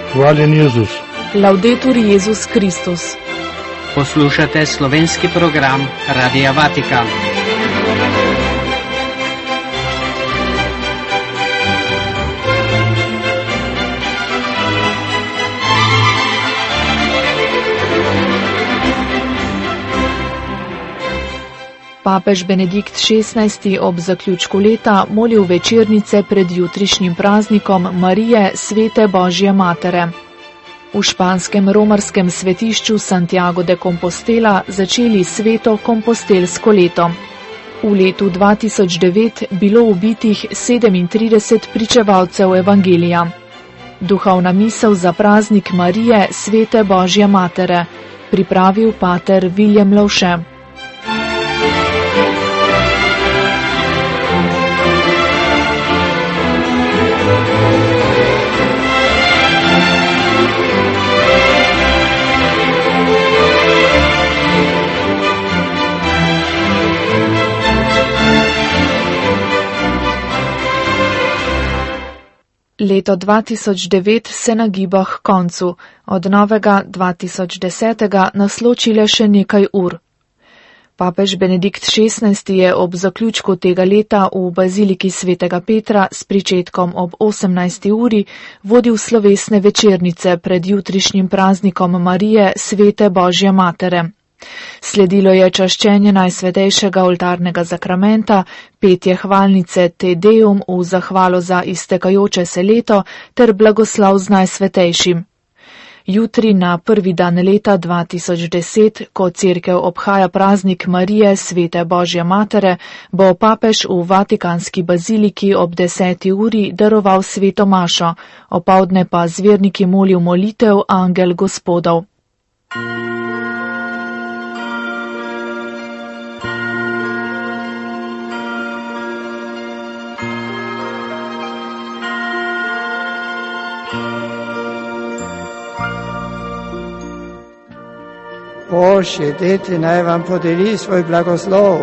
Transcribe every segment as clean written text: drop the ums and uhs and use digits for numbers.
Hvaljen Jezus. Laudetur Jezus Kristus. Poslušate slovenski program Radia Vatikan. Papež Benedikt XVI. Ob zaključku leta molil večernice pred jutrišnjim praznikom Marije, svete Božje matere. V španskem romarskem svetišču Santiago de Compostela začeli sveto kompostelsko leto. V letu 2009 bilo ubitih 37 pričevalcev evangelija. Duhovna misel za praznik Marije, svete Božje matere, pripravil pater Viljem Lovše. Leto 2009 se nagiba k koncu, od novega 2010 nas loči le še nekaj ur. Papež Benedikt XVI. Je ob zaključku tega leta v baziliki svetega Petra s pričetkom ob 18. uri vodil slovesne večernice pred jutrišnjim praznikom Marije, svete Božje matere. Sledilo je čaščenje najsvetejšega oltarnega zakramenta, petje hvalnice Te Deum v zahvalo za iztekajoče se leto ter blagoslov z najsvetejšim. Jutri na prvi dan leta 2010, ko cerkev obhaja praznik Marije, svete Božje matere, bo papež v vatikanski baziliki ob 10. uri daroval sveto mašo, opoldne pa z verniki molil molitev Angel Gospodov. Božje dete naj vam podeli svoj blagoslov.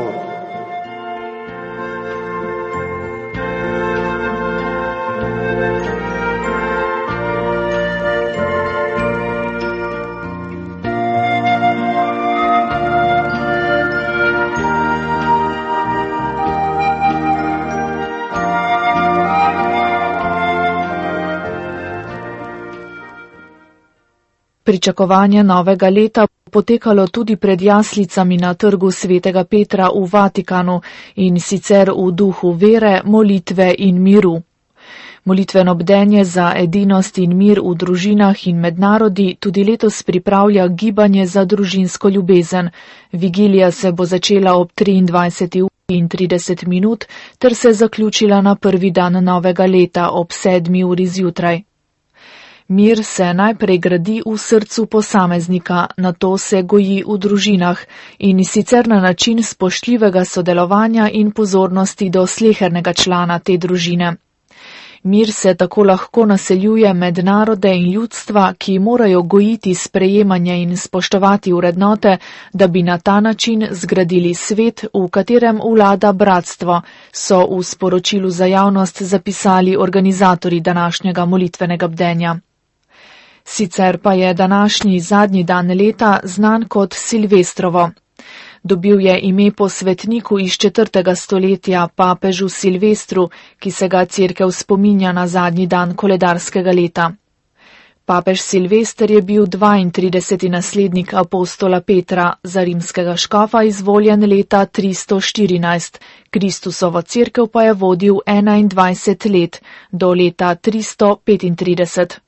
Pričakovanje novega leta potekalo tudi pred jaslicami na trgu svetega Petra v Vatikanu in sicer v duhu vere, molitve in miru. Molitveno bdenje za edinost in mir v družinah in med narodi tudi letos pripravlja gibanje za družinsko ljubezen. Vigilija se bo začela ob 23. uri in 30 minut ter se zaključila na prvi dan novega leta ob 7. uri zjutraj. Mir se najprej gradi v srcu posameznika, nato se goji v družinah in sicer na način spoštljivega sodelovanja in pozornosti do slehernega člana te družine. Mir se tako lahko naseljuje med narode in ljudstva, ki morajo gojiti sprejemanje in spoštovati vrednote, da bi na ta način zgradili svet, v katerem vlada bratstvo, so v sporočilu za javnost zapisali organizatorji današnjega molitvenega bdenja. Sicer pa je današnji zadnji dan leta znan kot Silvestrovo. Dobil je ime po svetniku iz 4. stoletja, papežu Silvestru, ki se ga cerkev spominja na zadnji dan koledarskega leta. Papež Silvester je bil 32. naslednik apostola Petra, za rimskega škofa izvoljen leta 314, Kristusovo cerkev pa je vodil 21 let, do leta 335.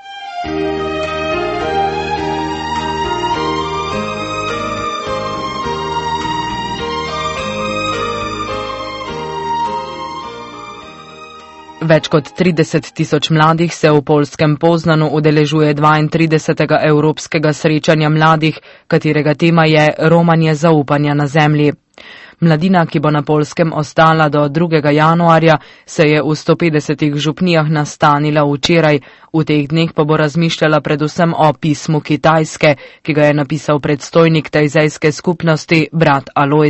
Več kot 30 tisoč mladih se v poljskem Poznanu udeležuje 32. evropskega srečanja mladih, katerega tema je romanje zaupanja na zemlji. Mladina, ki bo na Poljskem ostala do 2. januarja, se je v 150 župnijah nastanila včeraj, v teh dneh pa bo razmišljala predvsem o pismu Kitajske, ki ga je napisal predstojnik tajzejske skupnosti brat Alojz.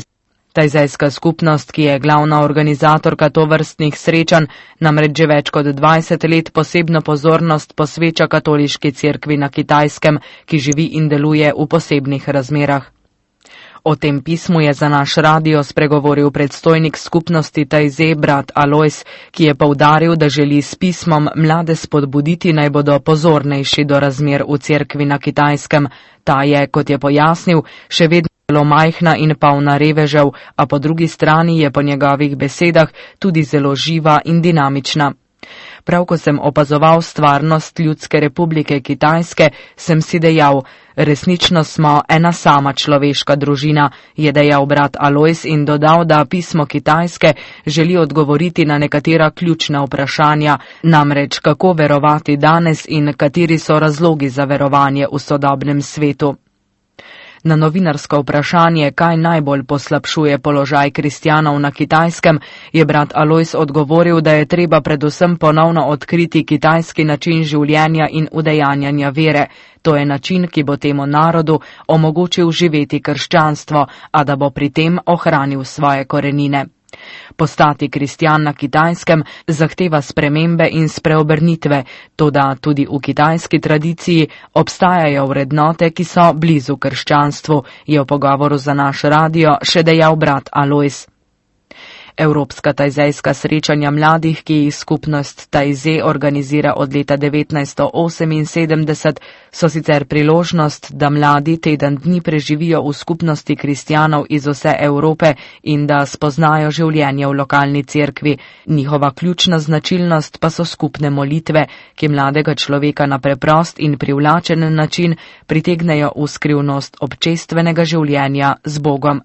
Tajzejska skupnost, ki je glavna organizatorka tovrstnih srečanj, namreč že več kot 20 let posebno pozornost posveča katoliški cerkvi na Kitajskem, ki živi in deluje v posebnih razmerah. O tem pismu je za naš radio spregovoril predstojnik skupnosti Tajze, brat Alojz, ki je poudaril, da želi s pismom mlade spodbuditi, naj bodo pozornejši do razmer v cerkvi na Kitajskem. Ta je, kot je pojasnil, še vedno zelo majhna in polna revežev, a po drugi strani je po njegovih besedah tudi zelo živa in dinamična. Prav ko sem opazoval stvarnost Ljudske republike Kitajske, sem si dejal, resnično smo ena sama človeška družina, je dejal brat Alojz in dodal, da pismo Kitajske želi odgovoriti na nekatera ključna vprašanja, namreč kako verovati danes in kateri so razlogi za verovanje v sodobnem svetu. Na novinarsko vprašanje, kaj najbolj poslabšuje položaj kristjanov na Kitajskem, je brat Alojz odgovoril, da je treba predvsem ponovno odkriti kitajski način življenja in udejanjanja vere. To je način, ki bo temu narodu omogočil živeti krščanstvo, a da bo pri tem ohranil svoje korenine. Postati kristjan na Kitajskem zahteva spremembe in spreobrnitve, toda tudi v kitajski tradiciji obstajajo vrednote, ki so blizu krščanstvu, je v pogovoru za naš radio še dejal brat Alojz. Evropska tajzejska srečanja mladih, ki jih skupnost Tajze organizira od leta 1978, so sicer priložnost, da mladi teden dni preživijo v skupnosti kristjanov iz vse Evrope in da spoznajo življenje v lokalni cerkvi. Njihova ključna značilnost pa so skupne molitve, ki mladega človeka na preprost in privlačen način pritegnejo v skrivnost občestvenega življenja z Bogom.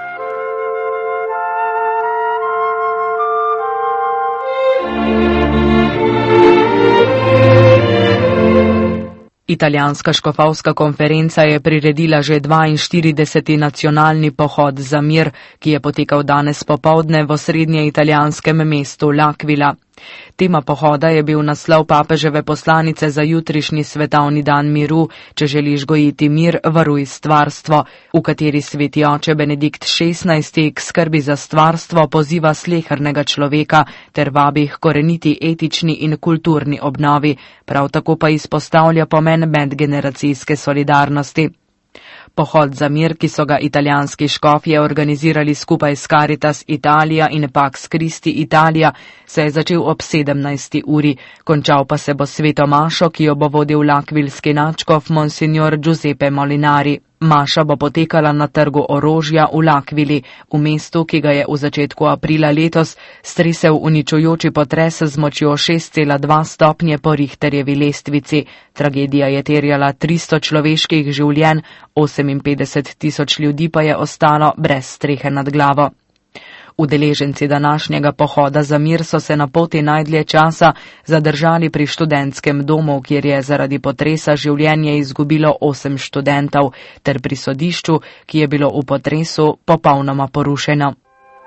Italijanska škofovska konferenca je priredila že 42. nacionalni pohod za mir, ki je potekal danes popoldne v osrednje italijanskem mestu L'Aquila. Tema pohoda je bil naslov papeževe poslanice za jutrišnji svetovni dan miru, če želiš gojiti mir, varuj stvarstvo, v kateri sveti oče Benedikt XVI k skrbi za stvarstvo poziva slehernega človeka ter vabi k koreniti etični in kulturni obnovi, prav tako pa izpostavlja pomen medgeneracijske solidarnosti. Pohod za mir, ki so ga italijanski škofje organizirali skupaj s Caritas Italia in Pax Christi Italia, se je začel ob 17. uri, končal pa se bo sveto mašo, ki jo bo vodil l'Aquilski nadškof Monsignor Giuseppe Molinari. Maša bo potekala na trgu orožja v L'Aquili, v mestu, ki ga je v začetku aprila letos stresel uničujoči potres z močjo 6,2 stopnje po Richterjevi lestvici. Tragedija je terjala 300 človeških življenj, 58.000 ljudi pa je ostalo brez strehe nad glavo. Udeleženci današnjega pohoda za mir so se na poti najdlje časa zadržali pri študentskem domu, kjer je zaradi potresa življenje izgubilo 8 študentov, ter pri sodišču, ki je bilo v potresu popolnoma porušeno.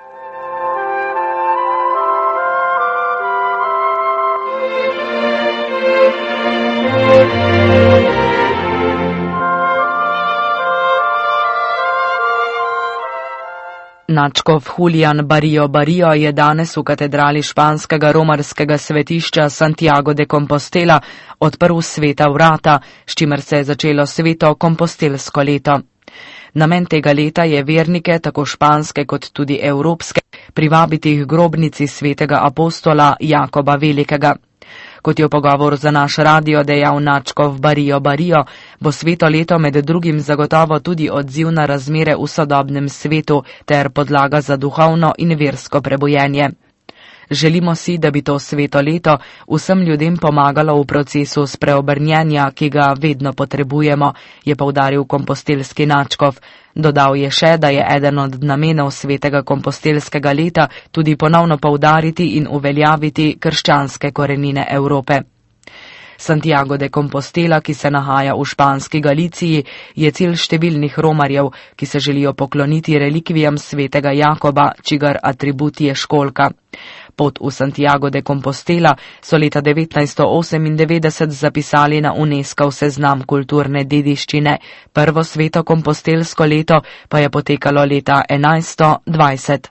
Nadškof Julian Barrio je danes v katedrali španskega romarskega svetišča Santiago de Compostela odprl sveta vrata, s čimer se je začelo sveto kompostelsko leto. Namen tega leta je vernike, tako španske kot tudi evropske, privabiti k grobnici svetega apostola Jakoba Velikega. Kot je v pogovoru za naš radio dejal nadškof Barrio, bo sveto leto med drugim zagotovo tudi odziv na razmere v sodobnem svetu ter podlaga za duhovno in versko prebojenje. Želimo si, da bi to sveto leto vsem ljudem pomagalo v procesu spreobrnjenja, ki ga vedno potrebujemo, je poudaril kompostelski nadškof. Dodal je še, da je eden od namenov svetega kompostelskega leta tudi ponovno poudariti in uveljaviti krščanske korenine Evrope. Santiago de Compostela, ki se nahaja v španski Galiciji, je cilj številnih romarjev, ki se želijo pokloniti relikvijam svetega Jakoba, čigar atribut je školjka. Pot v Santiago de Compostela so leta 1998 zapisali na UNESCO seznam kulturne dediščine. Prvo sveto kompostelsko leto pa je potekalo leta 1120.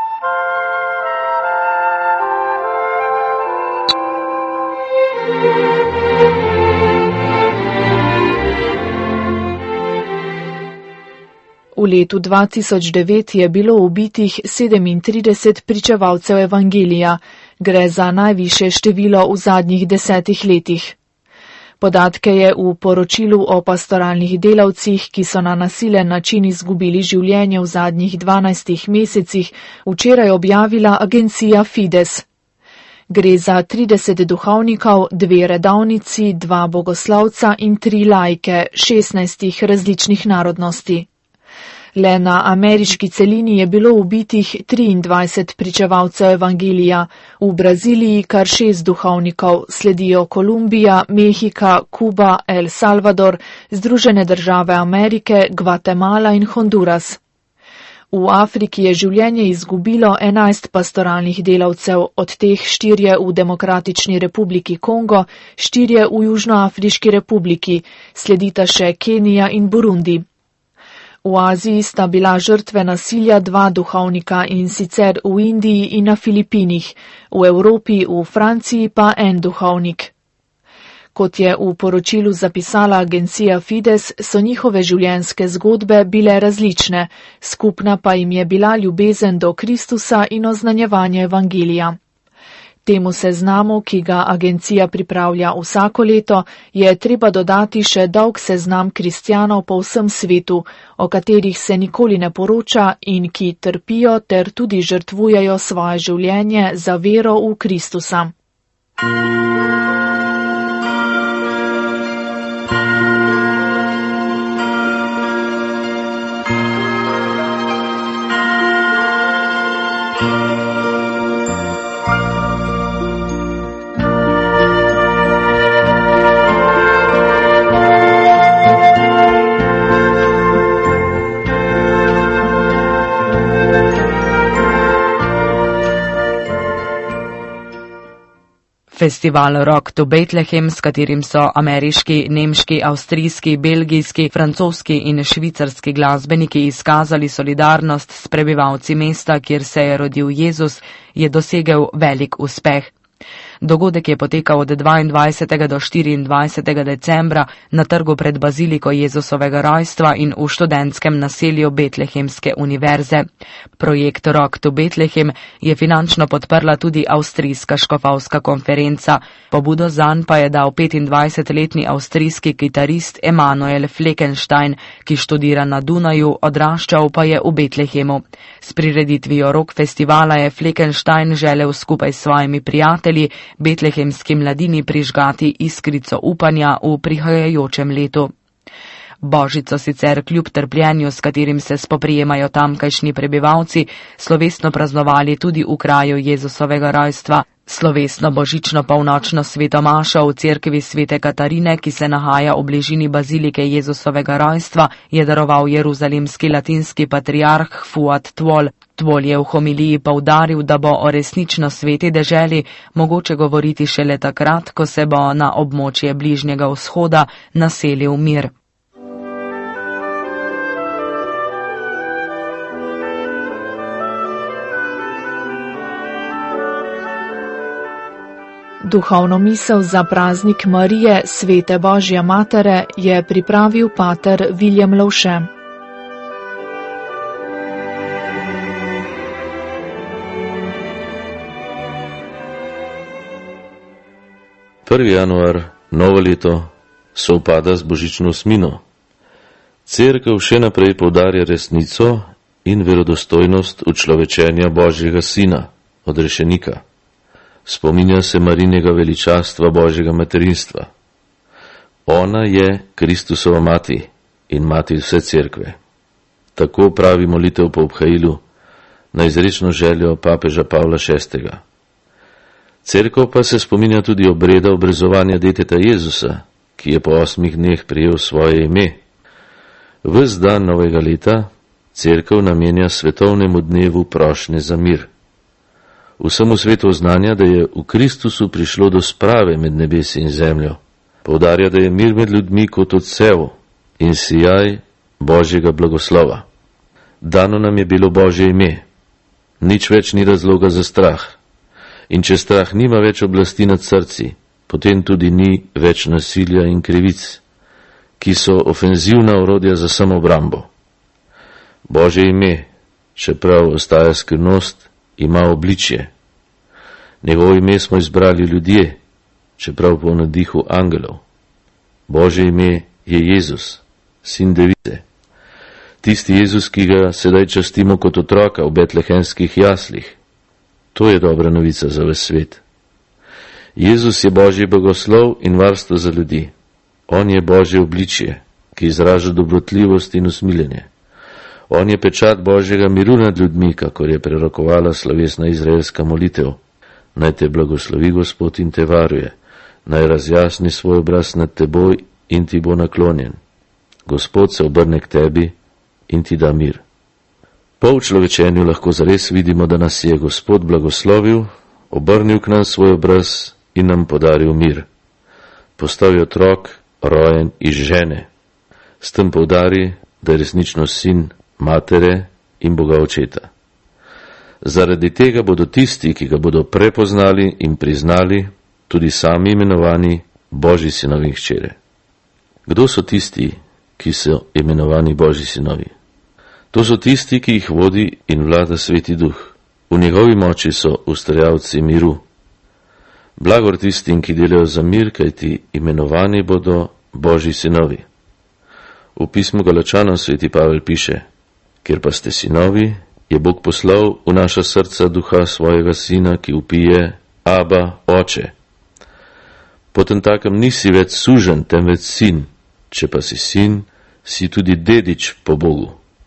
V letu 2009 je bilo ubitih 37 pričevalcev evangelija. Gre za najvišje število v zadnjih 10 letih. Podatke je v poročilu o pastoralnih delavcih, ki so na nasilen način izgubili življenje v zadnjih 12 mesecih, včeraj objavila agencija Fides. Gre za 30 duhovnikov, 2 redovnici, 2 bogoslovca in 3 laike 16 različnih narodnosti. Le na ameriški celini je bilo ubitih 23 pričevalcev evangelija, v Braziliji kar 6 duhovnikov, sledijo Kolumbija, Mehika, Kuba, El Salvador, Združene države Amerike, Gvatemala in Honduras. V Afriki je življenje izgubilo 11 pastoralnih delavcev, od teh 4 v Demokratični republiki Kongo, 4 v Južnoafriški republiki, sledita še Kenija in Burundi. V Aziji sta bila žrtve nasilja 2 duhovnika, in sicer v Indiji in na Filipinih, v Evropi, v Franciji pa 1 duhovnik. Kot je v poročilu zapisala agencija Fides, so njihove življenjske zgodbe bile različne, skupna pa jim je bila ljubezen do Kristusa in oznanjevanje evangelija. Temu seznamu, ki ga agencija pripravlja vsako leto, je treba dodati še dolg seznam kristjanov po vsem svetu, o katerih se nikoli ne poroča in ki trpijo ter tudi žrtvujejo svoje življenje za vero v Kristusa. Festival Rock to Bethlehem, s katerim so ameriški, nemški, avstrijski, belgijski, francoski in švicarski glasbeniki izkazali solidarnost s prebivalci mesta, kjer se je rodil Jezus, je dosegel velik uspeh. Dogodek je potekal od 22. do 24. decembra na trgu pred baziliko Jezusovega rojstva in v študentskem naselju Betlehemske univerze. Projekt Rock to Bethlehem je finančno podprla tudi avstrijska škofovska konferenca. Pobudo zanj pa je dal 25-letni avstrijski kitarist Emanuel Fleckenstein, ki študira na Dunaju, odraščal pa je v Betlehemu. S prireditvijo rock festivala je Fleckenstein želel skupaj s svojimi prijatelji betlehemski mladini prižgati iskrico upanja v prihajajočem letu. Božico sicer kljub trpljenju, s katerim se spoprijemajo tamkajšnji prebivalci, slovesno praznovali tudi v kraju Jezusovega rojstva. Slovesno božično polnočno svetomašo v cerkvi Svete Katarine, ki se nahaja v bližini bazilike Jezusovega rojstva, je daroval jeruzalemski latinski patriarh Fuad Tvol. Tvol je v homiliji poudaril, da bo o resnično sveti deželi mogoče govoriti šele takrat, ko se bo na območje Bližnjega vzhoda naselil mir. Duhovno misel za praznik Marije, svete Božje matere, je pripravil pater Viljem Lovše. Januar, novo leto, sovpada z božično osmino. Cerkev še naprej poudarja resnico in verodostojnost učlovečenja Božjega Sina, odrešenika. Spominja se Marinega veličastva Božjega materinstva. Ona je Kristusova mati in mati vse cerkve. Tako pravi molitev po obhajilu na izrečno željo papeža Pavla VI. Cerkev pa se spominja tudi obreda obrezovanja deteta Jezusa, ki je po 8 dneh prijel svoje ime. Ves dan novega leta cerkev namenja svetovnemu dnevu prošnje za mir. Vsemu svetu oznanja, da je v Kristusu prišlo do sprave med nebesi in zemljo. Poudarja, da je mir med ljudmi kot odsev in sijaj Božjega blagoslova. Dano nam je bilo Božje ime. Nič več ni razloga za strah. In če strah nima več oblasti nad srci, potem tudi ni več nasilja in krivic, ki so ofenzivna orodja za samobrambo. Božje ime, čeprav ostaja skrivnost, ima obličje. Njegovo ime smo izbrali ljudje, čeprav po nadihu angelov. Božje ime je Jezus, sin Device. Tisti Jezus, ki ga sedaj častimo kot otroka v betlehemskih jaslih. To je dobra novica za ves svet. Jezus je Božji blagoslov in varstvo za ljudi. On je Božje obličje, ki izraža dobrotljivost in usmiljenje. On je pečat Božjega miru nad ljudmi, kakor je prerokovala slovesna izraelska molitev. Naj te blagoslovi Gospod in te varuje, naj razjasni svoj obraz nad teboj in ti bo naklonjen. Gospod se obrne k tebi in ti da mir. Po človečenju lahko zares vidimo, da nas je Gospod blagoslovil, obrnil k nam svoj obraz in nam podaril mir. Postal je otrok, rojen iz žene. S tem poudari, da je resnično sin matere in Boga očeta. Zaradi tega bodo tisti, ki ga bodo prepoznali in priznali, tudi sami imenovani Božji sinovi in hčere. Kdo so tisti, ki so imenovani Božji sinovi? To so tisti, ki jih vodi in vlada Sveti Duh. V njegovi moči so ustvarjalci miru. Blagor tistim, ki delajo za mir, kajti imenovani bodo Božji sinovi. V pismu Galačanom sveti Pavel piše: Ker pa ste sinovi, je Bog poslal v naša srca duha svojega sina, ki vpije: Aba, oče. Potemtakem nisi več suženj, temveč sin. Če pa si sin, si tudi dedič po Bogu.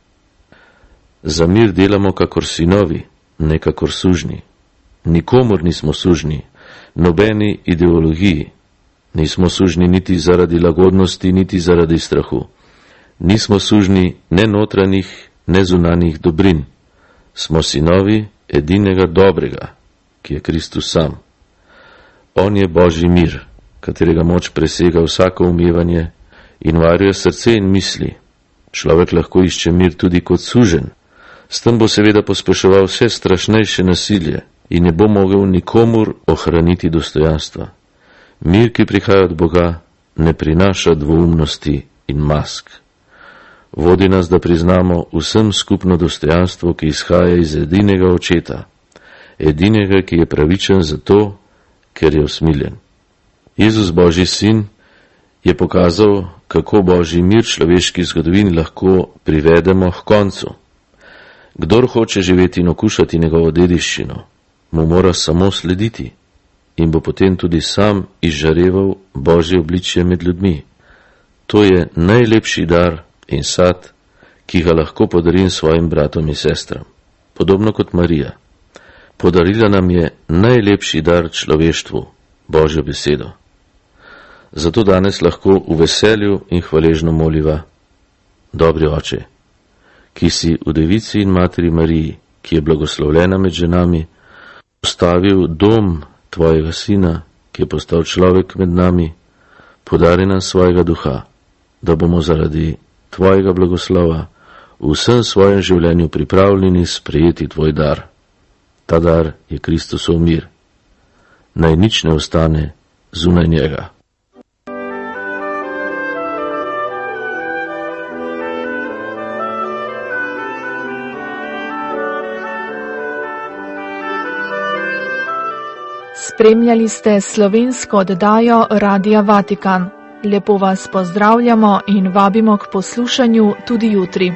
Za mir delamo kakor sinovi, ne kakor sužnji. Nikomur nismo sužnji, nobeni ideologiji. Nismo sužnji niti zaradi lagodnosti, niti zaradi strahu. Nismo sužnji ne notranjih, ne zunanjih dobrin. Smo sinovi edinega dobrega, ki je Kristus sam. On je Božji mir, katerega moč presega vsako umevanje in varuje srce in misli. Človek lahko išče mir tudi kot suženj. S tem bo seveda pospeševal vse strašnejše nasilje in ne bo mogel nikomur ohraniti dostojanstva. Mir, ki prihaja od Boga, ne prinaša dvoumnosti in mask. Vodi nas, da priznamo vsem skupno dostojanstvo, ki izhaja iz edinega očeta, edinega, ki je pravičen zato, ker je usmiljen. Jezus, Božji sin, je pokazal, kako Božji mir človeški zgodovini lahko privedemo k koncu. Kdor hoče živeti in okušati njegovo dediščino, mu mora samo slediti in bo potem tudi sam izžareval Božje obličje med ljudmi. To je najlepši dar in sad, ki ga lahko podarim svojim bratom in sestram. Podobno kot Marija. Podarila nam je najlepši dar človeštvu, Božjo besedo. Zato danes lahko v veselju in hvaležno moliva: Dobri oče, ki si v Devici in Materi Mariji, ki je blagoslovljena med ženami, postavil dom tvojega sina, ki je postal človek med nami, podari nam svojega duha, da bomo zaradi tvojega blagoslova v vsem svojem življenju pripravljeni sprejeti tvoj dar. Ta dar je Kristusov mir. Naj nič ne ostane zunaj njega. Spremljali ste slovensko oddajo Radia Vatikan. Lepo vas pozdravljamo in vabimo k poslušanju tudi jutri.